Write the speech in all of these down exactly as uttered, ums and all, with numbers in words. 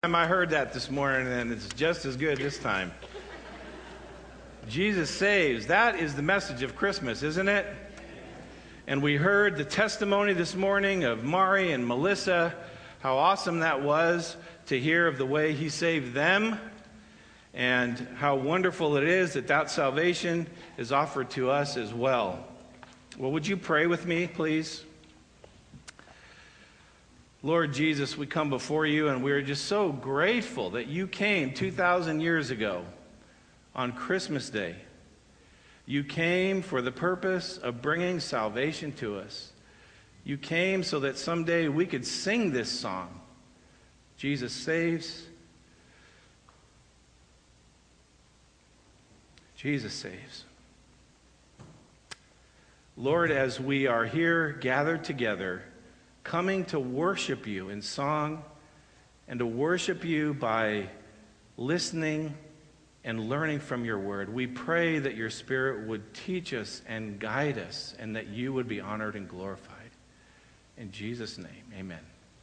I heard that this morning, and it's just as good this time. Jesus saves. That is the message of Christmas, isn't it? And we heard the testimony this morning of Mari and Melissa, how awesome that was to hear of the way he saved them, and how wonderful it is that that salvation is offered to us as well. Well, would you pray with me, please? Lord Jesus, we come before you, and we're just so grateful that you came two thousand years ago on Christmas Day. You came for the purpose of bringing salvation to us. You came so that someday we could sing this song, Jesus saves. Jesus saves. Lord, as we are here gathered together, coming to worship you in song and to worship you by listening and learning from your word, we pray that your Spirit would teach us and guide us, and that you would be honored and glorified. In Jesus' name, amen.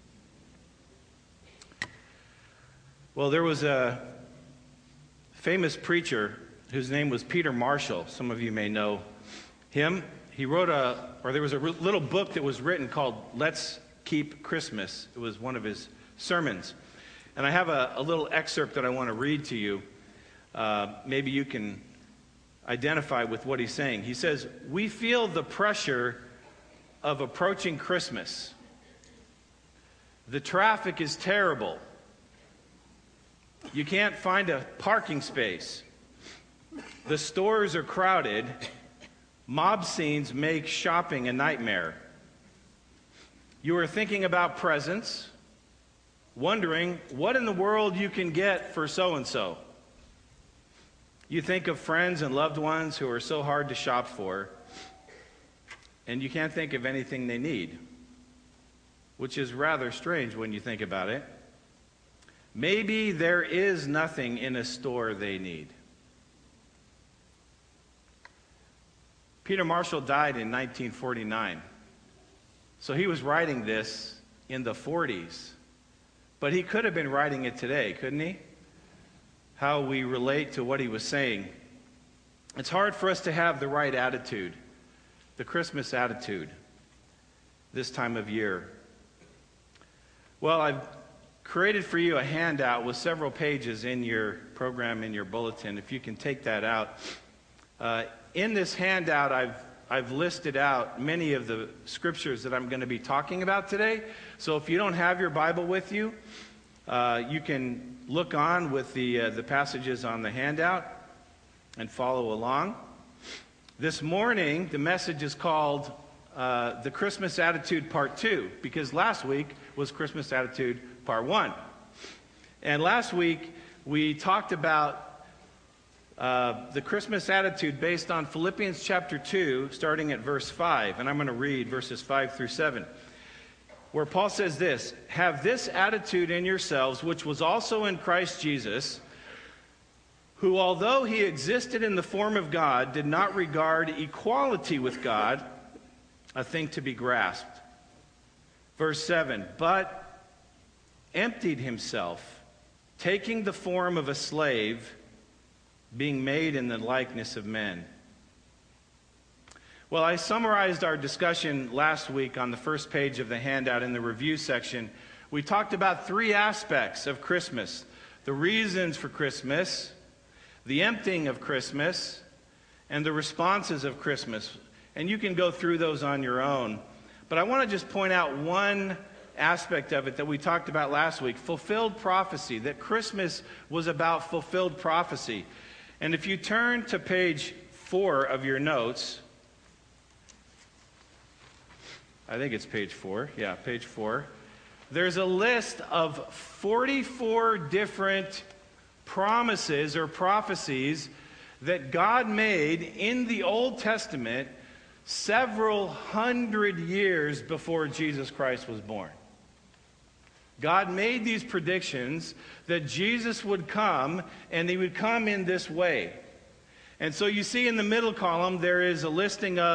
Well, there was a famous preacher whose name was Peter Marshall. Some of you may know him. He wrote a, or there was a little book that was written called Let's Keep Christmas. It was one of his sermons. And I have a, a little excerpt that I want to read to you. Uh, maybe you can identify with what he's saying. He says, "We feel the pressure of approaching Christmas. The traffic is terrible. You can't find a parking space. The stores are crowded. Mob scenes make shopping a nightmare. You are thinking about presents, wondering what in the world you can get for so-and-so. You think of friends and loved ones who are so hard to shop for, and you can't think of anything they need, which is rather strange when you think about it. Maybe there is nothing in a store they need." Peter Marshall died in nineteen forty-nine. So he was writing this in the forties. But he could have been writing it today, couldn't he? How we relate to what he was saying. It's hard for us to have the right attitude, the Christmas attitude, this time of year. Well, I've created for you a handout with several pages in your program, in your bulletin, if you can take that out. Uh, in this handout, I've I've listed out many of the scriptures that I'm going to be talking about today. So if you don't have your Bible with you, uh, you can look on with the uh, the passages on the handout and follow along. This morning, the message is called uh, The Christmas Attitude Part two, because last week was Christmas Attitude Part one. And last week, we talked about Uh, the Christmas attitude based on Philippians chapter two, starting at verse five. And I'm going to read verses five through seven, where Paul says this: "Have this attitude in yourselves, which was also in Christ Jesus, who, although he existed in the form of God, did not regard equality with God a thing to be grasped." Verse seven, "But emptied himself, taking the form of a slave, being made in the likeness of men." Well, I summarized our discussion last week on the first page of the handout in the review section. We talked about three aspects of Christmas: the reasons for Christmas, the emptying of Christmas, and the responses of Christmas. And you can go through those on your own. But I want to just point out one aspect of it that we talked about last week: fulfilled prophecy, that Christmas was about fulfilled prophecy. And if you turn to page four of your notes, I think it's page four. Yeah, page four. There's a list of forty-four different promises or prophecies that God made in the Old Testament several hundred years before Jesus Christ was born. God made these predictions that Jesus would come, and he would come in this way. And so you see in the middle column, there is a listing of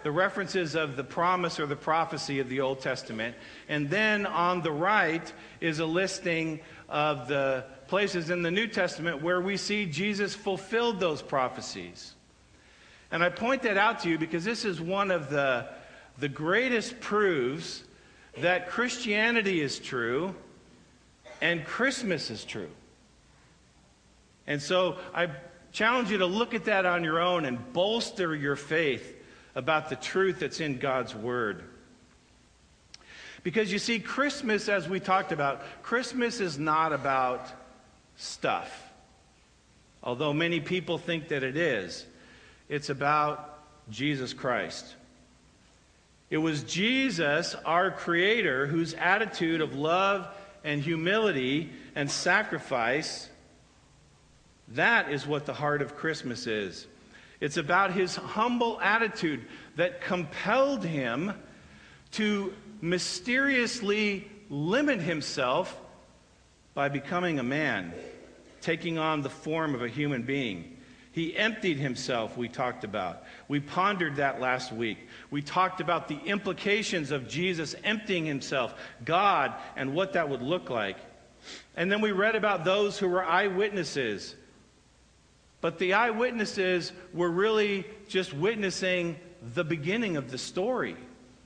the references of the promise or the prophecy of the Old Testament. And then on the right is a listing of the places in the New Testament where we see Jesus fulfilled those prophecies. And I point that out to you because this is one of the, the greatest proofs that Christianity is true and Christmas is true. And so I challenge you to look at that on your own and bolster your faith about the truth that's in God's Word. Because you see, Christmas, as we talked about, Christmas is not about stuff. Although many people think that it is. It's about Jesus Christ. It was Jesus, our Creator, whose attitude of love and humility and sacrifice, that is what the heart of Christmas is. It's about his humble attitude that compelled him to mysteriously limit himself by becoming a man, taking on the form of a human being. He emptied himself, we talked about. We pondered that last week. We talked about the implications of Jesus emptying himself, God, and what that would look like. And then we read about those who were eyewitnesses. But the eyewitnesses were really just witnessing the beginning of the story.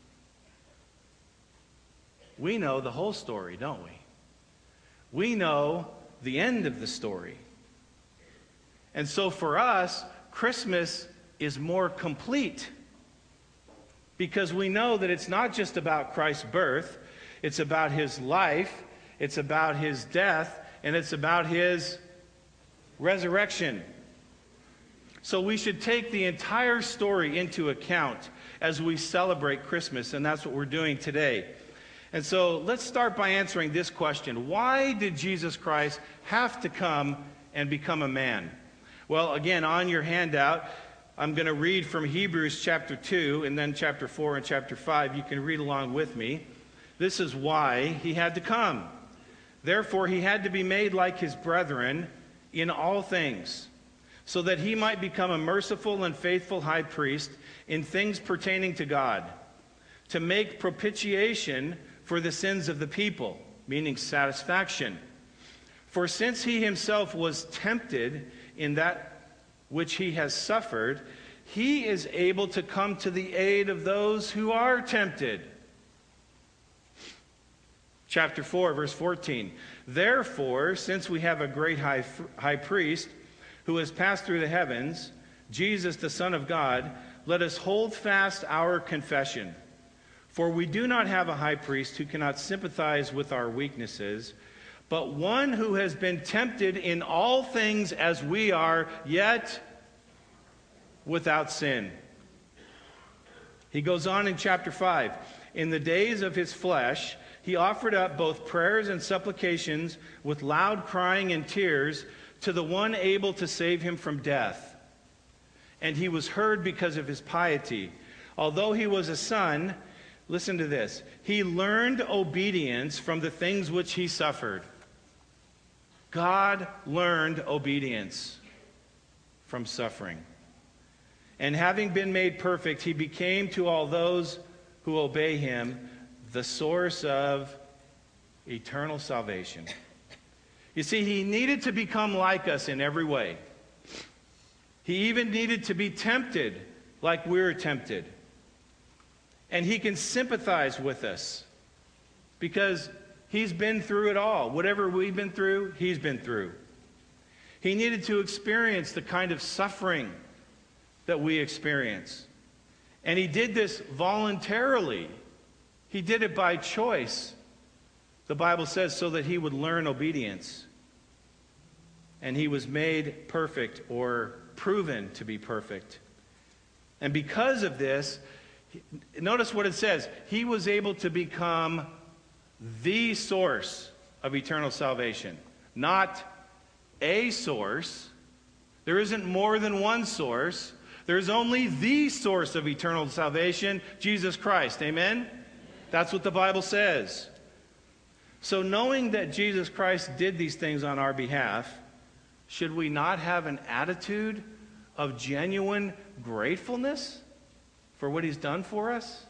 We know the whole story, don't we? We know the end of the story. And so for us, Christmas is more complete because we know that it's not just about Christ's birth, it's about his life, it's about his death, and it's about his resurrection. So we should take the entire story into account as we celebrate Christmas, and that's what we're doing today. And so let's start by answering this question. Why did Jesus Christ have to come and become a man? Well, again, on your handout, I'm going to read from Hebrews chapter two and then chapter four and chapter five. You can read along with me. This is why he had to come. Therefore, he had to be made like his brethren in all things, so that he might become a merciful and faithful high priest in things pertaining to God, to make propitiation for the sins of the people, meaning satisfaction. For since he himself was tempted in that which he has suffered, he is able to come to the aid of those who are tempted. Chapter four, verse fourteen. Therefore, since we have a great high, high priest who has passed through the heavens, Jesus, the Son of God, let us hold fast our confession. For we do not have a high priest who cannot sympathize with our weaknesses, but one who has been tempted in all things as we are, yet without sin. He goes on in chapter five. In the days of his flesh, he offered up both prayers and supplications with loud crying and tears to the one able to save him from death. And he was heard because of his piety. Although he was a son, listen to this, he learned obedience from the things which he suffered. God learned obedience from suffering. And having been made perfect, he became to all those who obey him the source of eternal salvation. You see, he needed to become like us in every way. He even needed to be tempted like we're tempted. And he can sympathize with us because he's been through it all. Whatever we've been through, he's been through. He needed to experience the kind of suffering that we experience. And he did this voluntarily. He did it by choice. The Bible says so that he would learn obedience. And he was made perfect or proven to be perfect. And because of this, notice what it says. He was able to become the source of eternal salvation. Not a source. There isn't more than one source. There's only the source of eternal salvation, Jesus Christ. Amen? That's what the Bible says. So knowing that Jesus Christ did these things on our behalf, should we not have an attitude of genuine gratefulness for what he's done for us?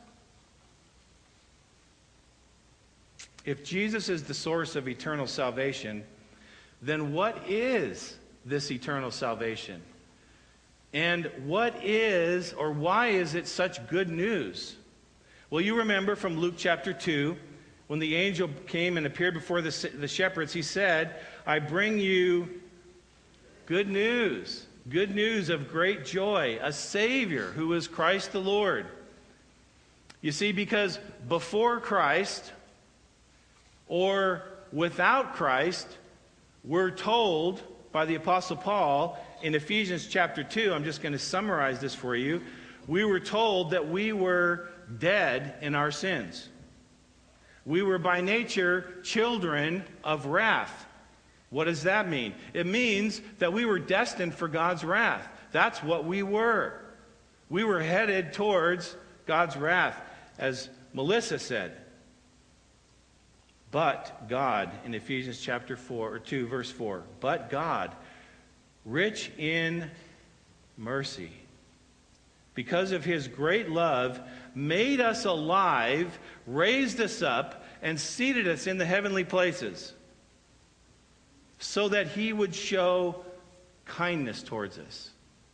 If Jesus is the source of eternal salvation, then what is this eternal salvation? And what is, or why is it such good news? Well, you remember from Luke chapter two, when the angel came and appeared before the, the shepherds, he said, I bring you good news, good news of great joy, a Savior who is Christ the Lord. You see, because before Christ or without Christ, we're told by the Apostle Paul in Ephesians chapter two, I'm just going to summarize this for you. We were told that we were dead in our sins. We were by nature children of wrath. What does that mean? It means that we were destined for God's wrath. That's what we were. We were headed towards God's wrath, as Melissa said. But God, in Ephesians chapter four, or two, verse four, but God, rich in mercy, because of his great love, made us alive, raised us up, and seated us in the heavenly places, so that he would show kindness towards us.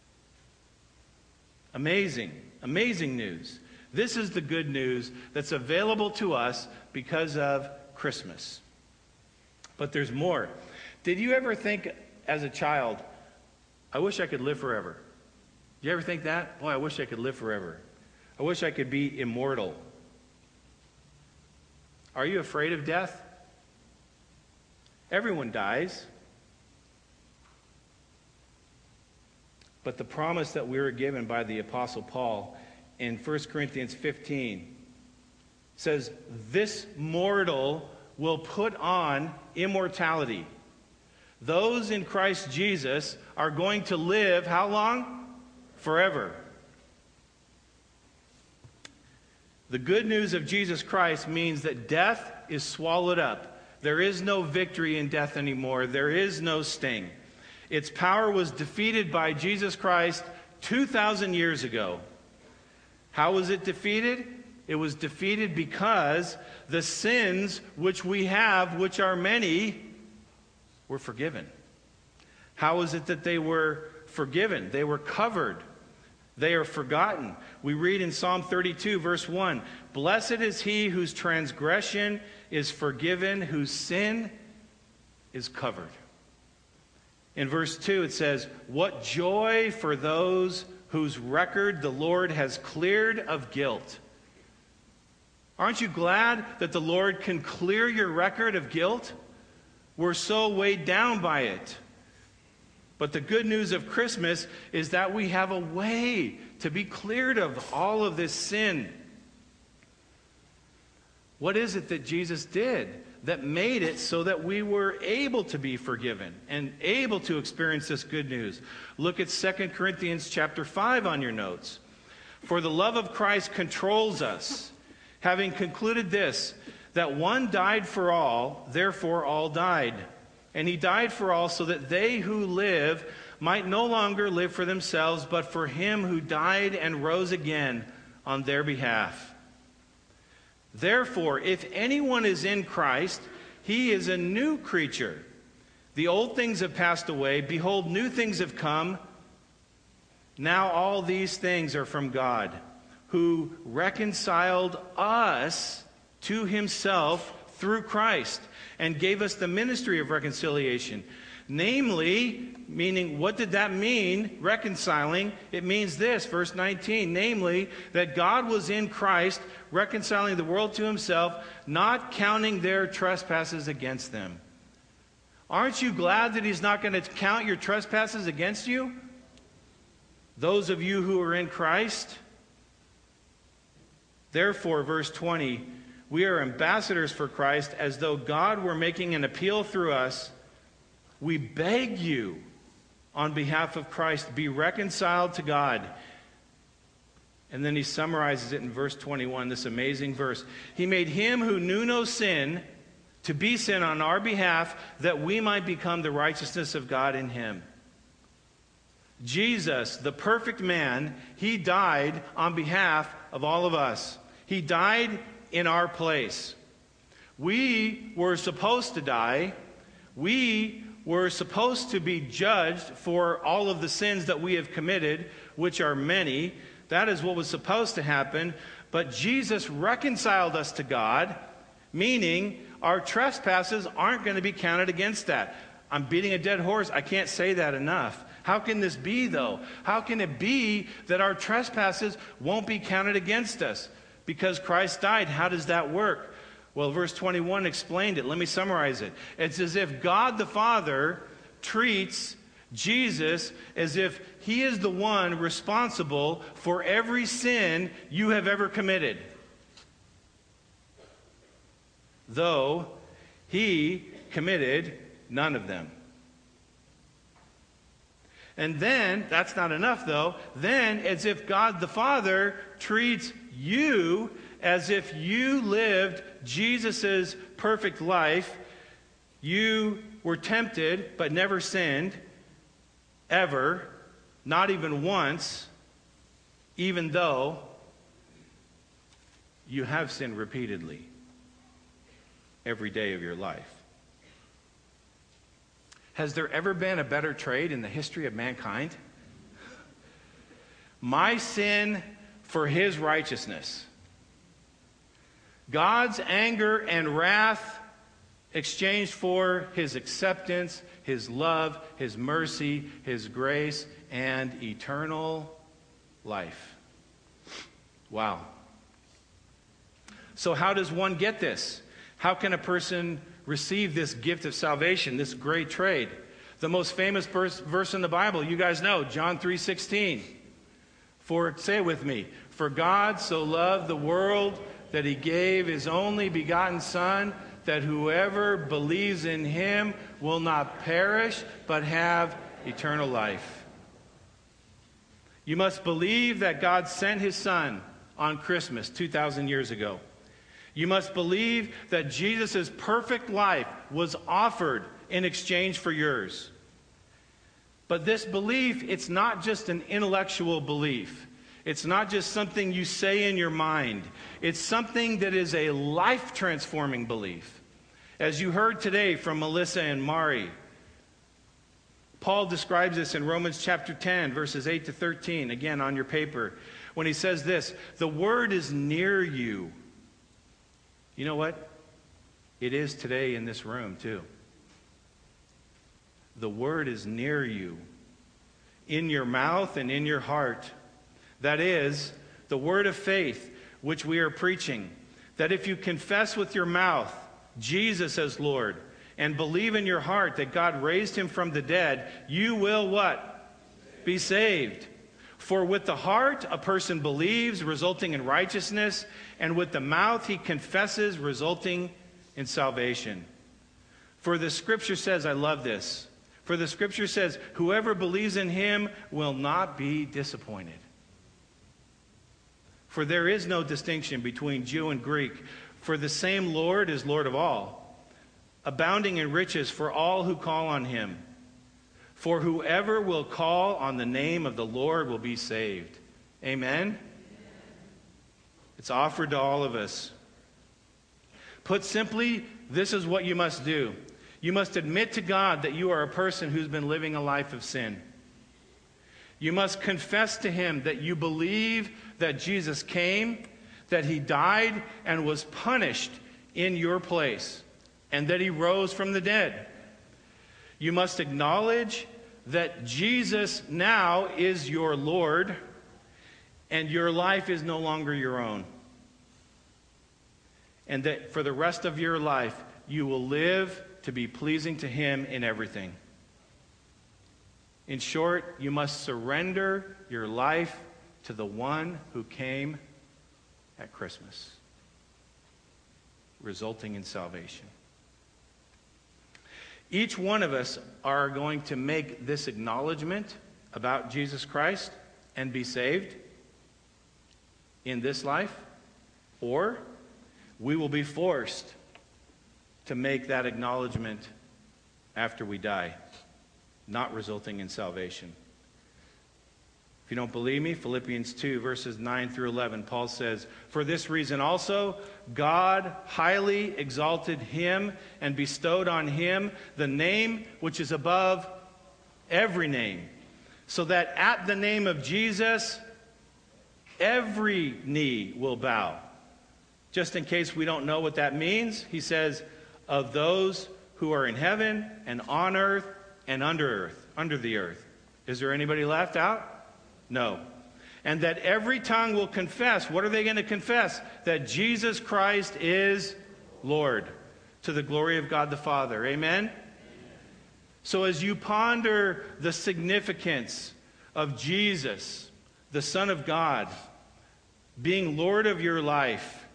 Amazing, amazing news. This is the good news that's available to us because of Christmas. But there's more. Did you ever think as a child, I wish I could live forever? Did you ever think that? Boy, I wish I could live forever. I wish I could be immortal. Are you afraid of death? Everyone dies. But the promise that we were given by the Apostle Paul in First Corinthians fifteen says, this mortal will put on immortality. Those in Christ Jesus are going to live how long? Forever. The good news of Jesus Christ means that death is swallowed up. There is no victory in death anymore. There is no sting. Its power was defeated by Jesus Christ two thousand years ago. How was it defeated? It was defeated because the sins which we have, which are many, were forgiven. How is it that they were forgiven? They were covered. They are forgotten. We read in Psalm thirty-two, verse one, blessed is he whose transgression is forgiven, whose sin is covered. In verse two it says, what joy for those whose record the Lord has cleared of guilt. Aren't you glad that the Lord can clear your record of guilt? We're so weighed down by it. But the good news of Christmas is that we have a way to be cleared of all of this sin. What is it that Jesus did that made it so that we were able to be forgiven and able to experience this good news? Look at Second Corinthians chapter five on your notes. For the love of Christ controls us, having concluded this, that one died for all, therefore all died. And he died for all so that they who live might no longer live for themselves, but for him who died and rose again on their behalf. Therefore, if anyone is in Christ, he is a new creature. The old things have passed away. Behold, new things have come. Now all these things are from God, who reconciled us to himself through Christ and gave us the ministry of reconciliation. Namely, meaning, what did that mean, reconciling? It means this, verse nineteen, namely, that God was in Christ, reconciling the world to himself, not counting their trespasses against them. Aren't you glad that he's not going to count your trespasses against you? Those of you who are in Christ. Therefore, verse twenty, we are ambassadors for Christ, as though God were making an appeal through us. We beg you, on behalf of Christ, be reconciled to God. And then he summarizes it in verse twenty-one, this amazing verse. He made him who knew no sin to be sin on our behalf, that we might become the righteousness of God in him. Jesus, the perfect man, he died on behalf of all of us. He died in our place. We were supposed to die. We were supposed to be judged for all of the sins that we have committed, which are many. That is what was supposed to happen. But Jesus reconciled us to God, meaning our trespasses aren't going to be counted against that. I'm beating a dead horse. I can't say that enough. How can this be, though? How can it be that our trespasses won't be counted against us? Because Christ died. How does that work? Well, verse twenty-one explained it. Let me summarize it. It's as if God the Father treats Jesus as if he is the one responsible for every sin you have ever committed, though he committed none of them. And then, that's not enough though, then as if God the Father treats you as if you lived Jesus' perfect life. You were tempted but never sinned, ever, not even once, even though you have sinned repeatedly every day of your life. Has there ever been a better trade in the history of mankind? My sin for his righteousness. God's anger and wrath exchanged for his acceptance, his love, his mercy, his grace, and eternal life. Wow. So how does one get this? How can a person receive this gift of salvation, this great trade? The most famous verse, verse in the Bible, you guys know, John three sixteen. For, say it with me, for God so loved the world that he gave his only begotten Son, that whoever believes in him will not perish, but have eternal life. You must believe that God sent his Son on Christmas two thousand years ago. You must believe that Jesus' perfect life was offered in exchange for yours. But this belief, it's not just an intellectual belief. It's not just something you say in your mind. It's something that is a life-transforming belief. As you heard today from Melissa and Mari, Paul describes this in Romans chapter ten, verses eight to thirteen, again on your paper, when he says this, the word is near you. You know what? It is today in this room, too. The word is near you, in your mouth and in your heart. That is, the word of faith, which we are preaching. That if you confess with your mouth Jesus as Lord, and believe in your heart that God raised him from the dead, you will what? Be saved. For with the heart a person believes, resulting in righteousness, and with the mouth he confesses, resulting in salvation. For the scripture says, I love this, for the scripture says, whoever believes in him will not be disappointed. For there is no distinction between Jew and Greek, for the same Lord is Lord of all, abounding in riches for all who call on him. For whoever will call on the name of the Lord will be saved. Amen? It's offered to all of us. Put simply, this is what you must do. You must admit to God that you are a person who's been living a life of sin. You must confess to him that you believe that Jesus came, that he died and was punished in your place, and that he rose from the dead. You must acknowledge that Jesus now is your Lord, and your life is no longer your own. And that for the rest of your life, you will live to be pleasing to him in everything. In short, you must surrender your life to the one who came at Christmas, resulting in salvation. Each one of us are going to make this acknowledgement about Jesus Christ and be saved in this life, or we will be forced to make that acknowledgement after we die, not resulting in salvation. If you don't believe me, Philippians two, verses nine through eleven, Paul says, "For this reason also, God highly exalted him and bestowed on him the name which is above every name, so that at the name of Jesus, every knee will bow." Just in case we don't know what that means, he says, "of those who are in heaven and on earth and under earth, under the earth." Is there anybody left out? No. "And that every tongue will confess." What are they going to confess? "That Jesus Christ is Lord, to the glory of God the Father." Amen? Amen. So as you ponder the significance of Jesus, the Son of God, being Lord of your life,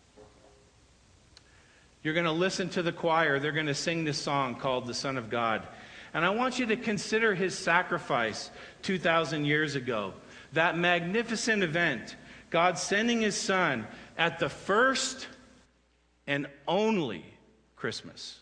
you're going to listen to the choir. They're going to sing this song called "The Son of God." And I want you to consider his sacrifice two thousand years ago. That magnificent event, God sending his Son at the first and only Christmas.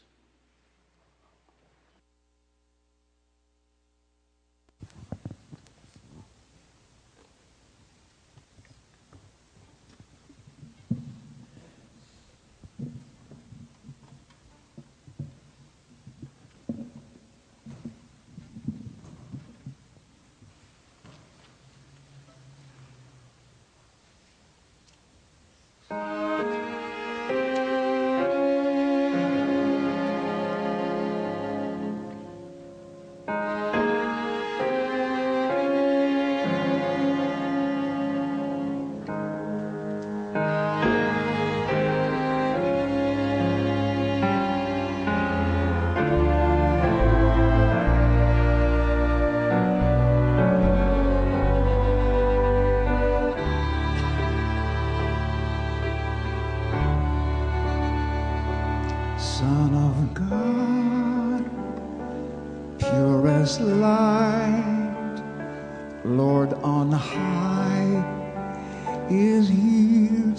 Son of God, pure as light, Lord on high, is here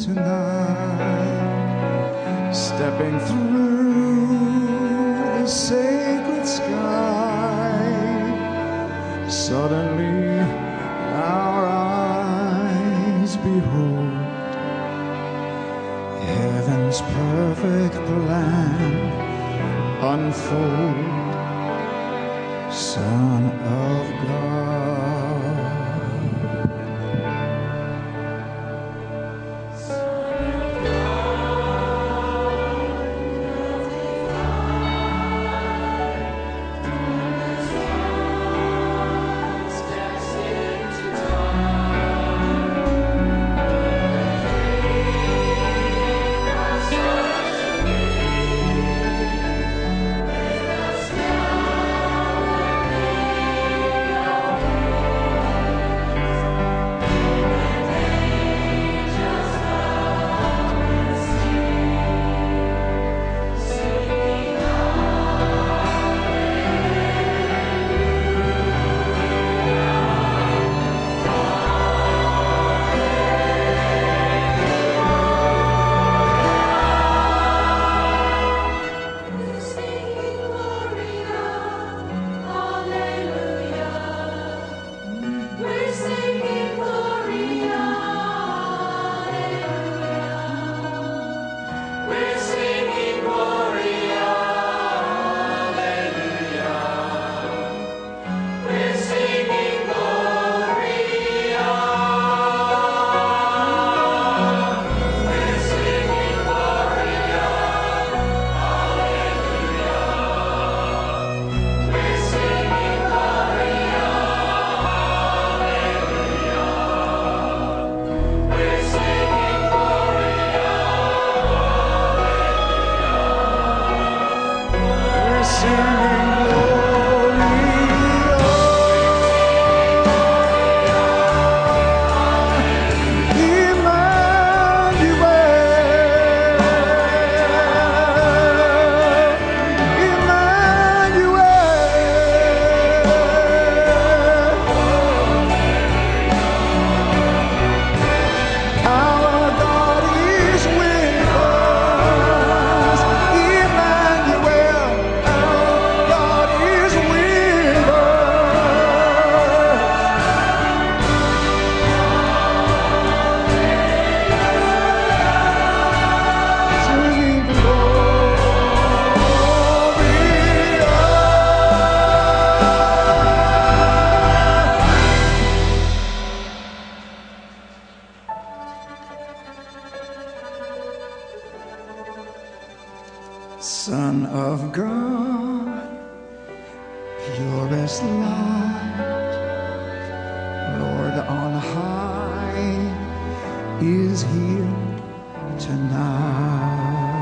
tonight, stepping through the sacred sky. Suddenly our eyes behold heaven's perfect plan unfold. Son of God, Son of God, steps into time. endless light, Lord on high is here tonight.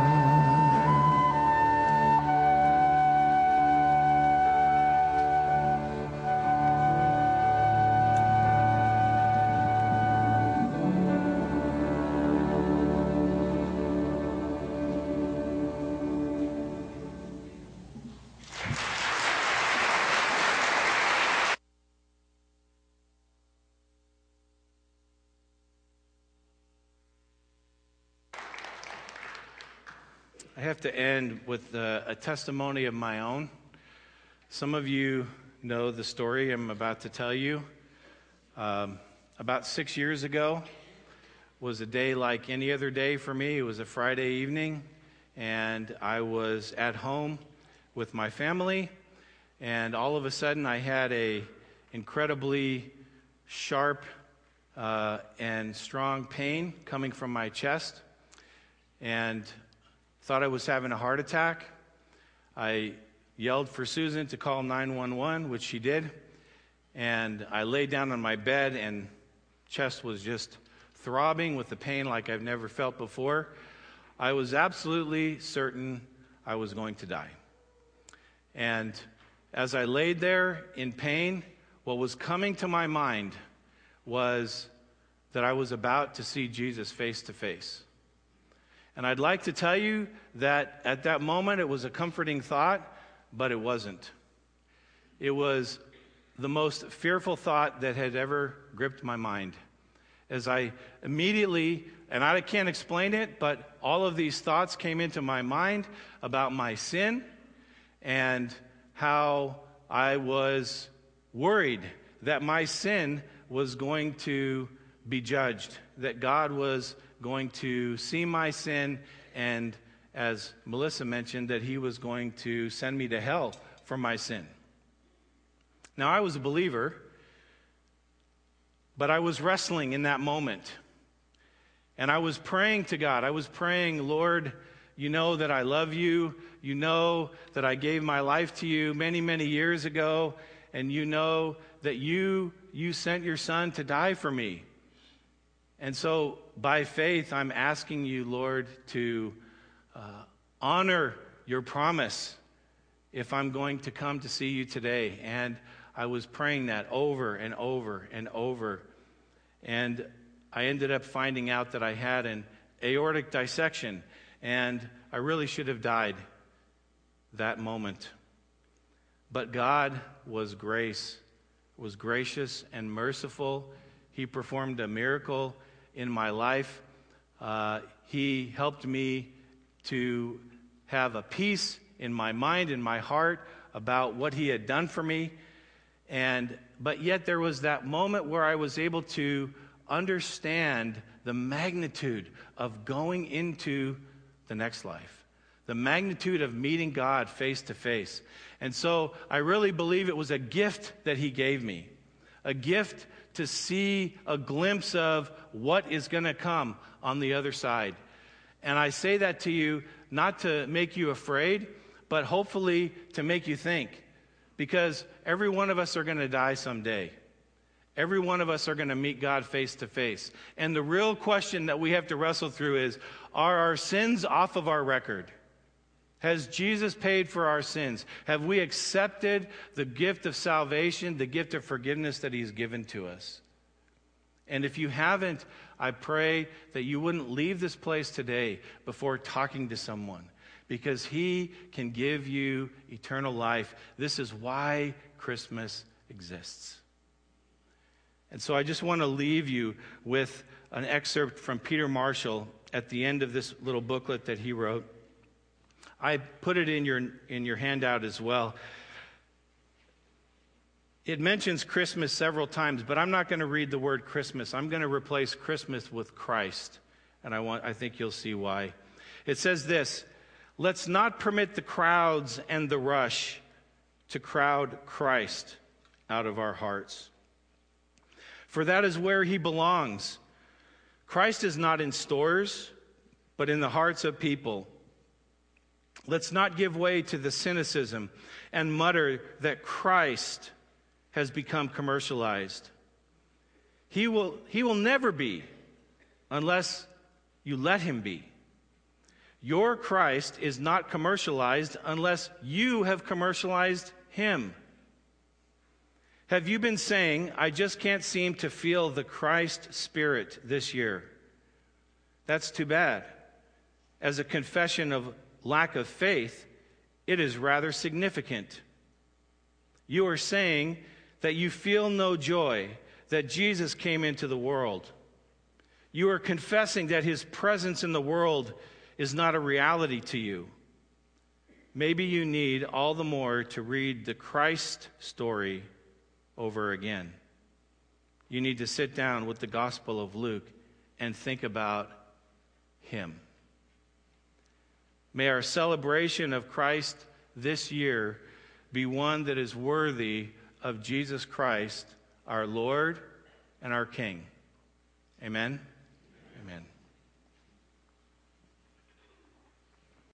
I have to end with uh, a testimony of my own. Some of you know the story I'm about to tell you. Um, about six years ago was a day like any other day for me. It was a Friday evening, and I was at home with my family, and all of a sudden I had a incredibly sharp uh, and strong pain coming from my chest, and thought I was having a heart attack. I yelled for Susan to call nine one one, which she did, and I laid down on my bed, and chest was just throbbing with the pain like I've never felt before. I was absolutely certain I was going to die. And as I laid there in pain, what was coming to my mind was that I was about to see Jesus face to face. And I'd like to tell you that at that moment it was a comforting thought, but it wasn't. It was the most fearful thought that had ever gripped my mind. As I immediately, and I can't explain it, but all of these thoughts came into my mind about my sin and how I was worried that my sin was going to be judged, that God was going to see my sin, and as Melissa mentioned, that he was going to send me to hell for my sin. Now, I was a believer, but I was wrestling in that moment. And I was praying to God. I was praying, Lord, you know that I love you. You know that I gave my life to you many, many years ago. And you know that you, you sent your son to die for me. And so, by faith, I'm asking you, Lord, to uh, honor your promise if I'm going to come to see you today. And I was praying that over and over and over. And I ended up finding out that I had an aortic dissection, and I really should have died that moment. But God was grace, was gracious and merciful. He performed a miracle in my life. Uh, he helped me to have a peace in my mind and my heart about what he had done for me. And but yet there was that moment where I was able to understand the magnitude of going into the next life, the magnitude of meeting God face to face. And so I really believe it was a gift that he gave me, a gift to see a glimpse of what is going to come on the other side. And I say that to you not to make you afraid, but hopefully to make you think. Because every one of us are going to die someday. Every one of us are going to meet God face to face. And the real question that we have to wrestle through is, are our sins off of our record? Has Jesus paid for our sins? Have we accepted the gift of salvation, the gift of forgiveness that he's given to us? And if you haven't, I pray that you wouldn't leave this place today before talking to someone, because he can give you eternal life. This is why Christmas exists. And so I just want to leave you with an excerpt from Peter Marshall at the end of this little booklet that he wrote. I put it in your in your handout as well. It mentions Christmas several times, but I'm not going to read the word Christmas. I'm going to replace Christmas with Christ, and I want I think you'll see why. It says this: let's not permit the crowds and the rush to crowd Christ out of our hearts, for that is where he belongs. Christ is not in stores, but in the hearts of people. Let's not give way to the cynicism and mutter that Christ has become commercialized. He will, he will never be unless you let him be. Your Christ is not commercialized unless you have commercialized him. Have you been saying, I just can't seem to feel the Christ spirit this year? That's too bad. As a confession of lack of faith, it is rather significant. You are saying that you feel no joy that Jesus came into the world. You are confessing that his presence in the world is not a reality to you. Maybe you need all the more to read the Christ story over again. You need to sit down with the Gospel of Luke and think about him. May our celebration of Christ this year be one that is worthy of Jesus Christ, our Lord and our King. Amen? Amen.